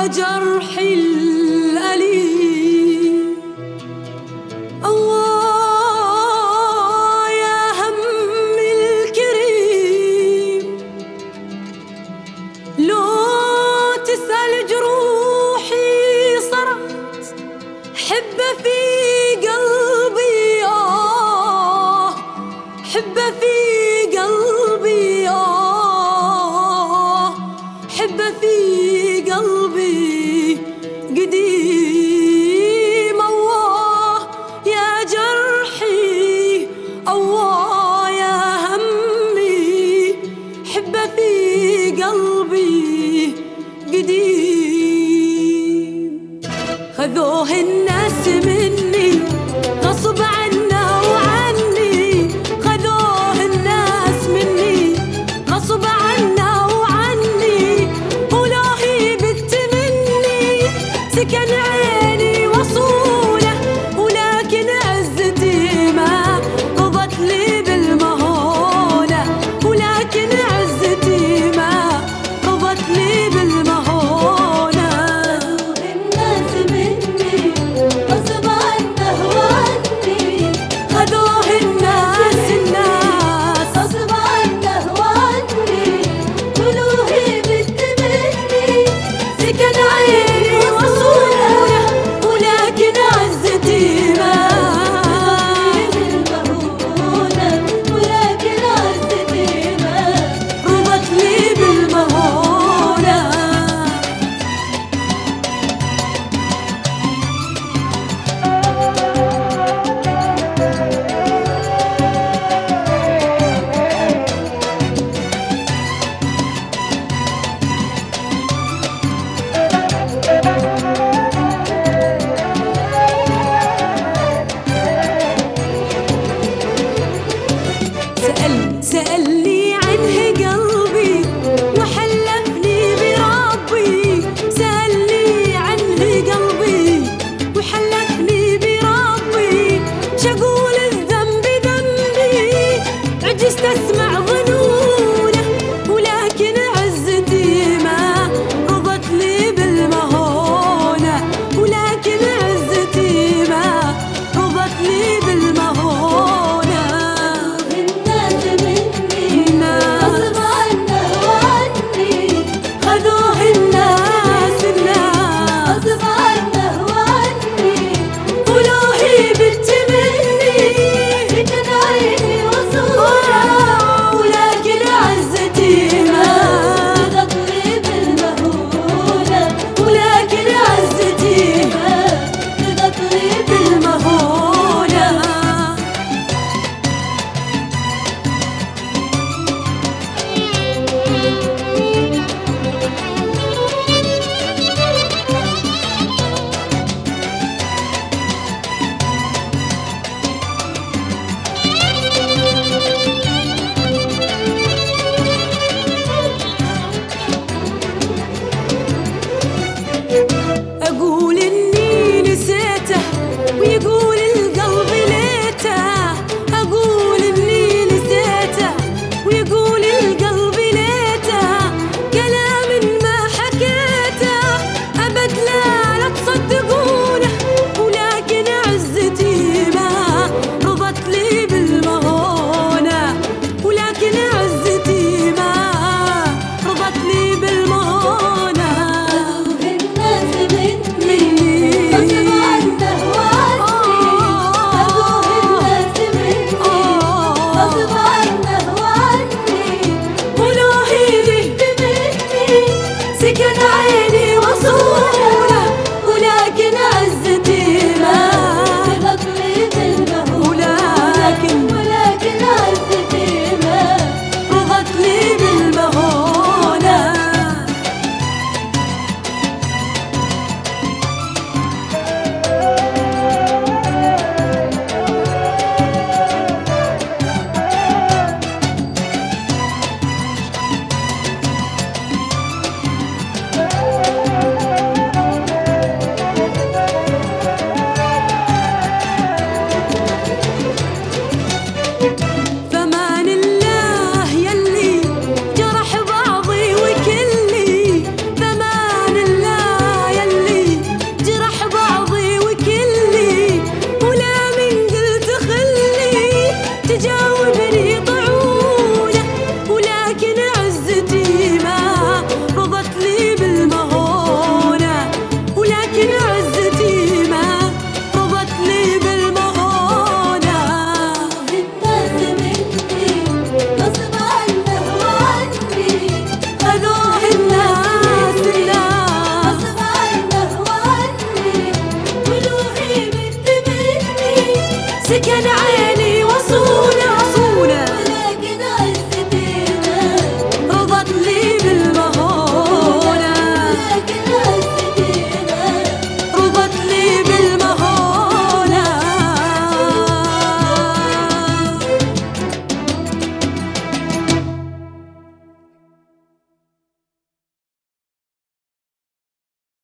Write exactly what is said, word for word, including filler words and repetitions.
جرحي الأليم، الله يا همي الكريم، لو تسأل جروحي صرت حبة في قلبي، آه حبة في قلبي، آه حبة في قلبي قديم. الله يا جرحي، الله يا همي، حبة في قلبي قديم. خذوه الناس مني غصب عنا وعني، خذوه الناس مني غصب عنا وعني، ولوهي بت مني سكن عيني وصوله، ولكن عزتي ما قضت لي بالمهونة، ولكن عزتي ما قضت لي بالمهونة. الناس مني ساكن